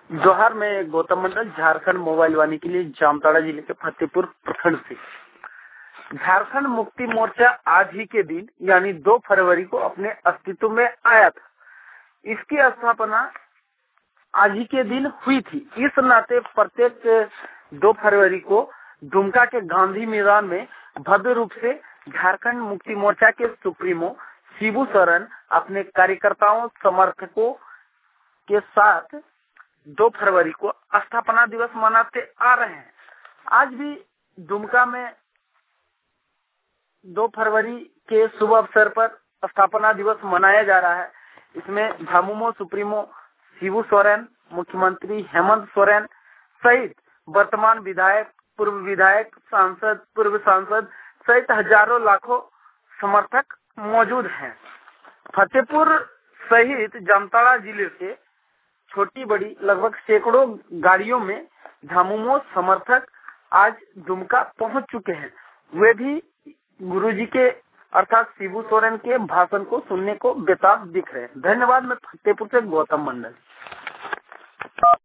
जोहार में गौतम मंडल, झारखंड मोबाइल वाणी के लिए जामताड़ा जिले के फतेहपुर प्रखंड से। झारखंड मुक्ति मोर्चा आज ही के दिन यानी 2 फरवरी को अपने अस्तित्व में आया था। इसकी स्थापना आज ही के दिन हुई थी। इस नाते प्रत्येक 2 फरवरी को दुमका के गांधी मैदान में भव्य रूप से झारखंड मुक्ति मोर्चा के सुप्रीमो शिबू सोरेन अपने कार्यकर्ताओं समर्थकों के साथ 2 फरवरी को स्थापना दिवस मनाते आ रहे हैं। आज भी दुमका में 2 फरवरी के शुभ अवसर पर स्थापना दिवस मनाया जा रहा है। इसमें झामुमो सुप्रीमो शिबू सोरेन, मुख्यमंत्री हेमंत सोरेन सहित वर्तमान विधायक, पूर्व विधायक, सांसद, पूर्व सांसद सहित हजारों लाखों समर्थक मौजूद हैं। फतेहपुर सहित जामताड़ा जिले से छोटी बड़ी लगभग सैकड़ों गाड़ियों में झामुमो समर्थक आज दुमका पहुंच चुके हैं। वे भी गुरुजी के अर्थात शिबू सोरेन के भाषण को सुनने को बेताब दिख रहे हैं। धन्यवाद। मैं फतेहपुर से गौतम मंडल।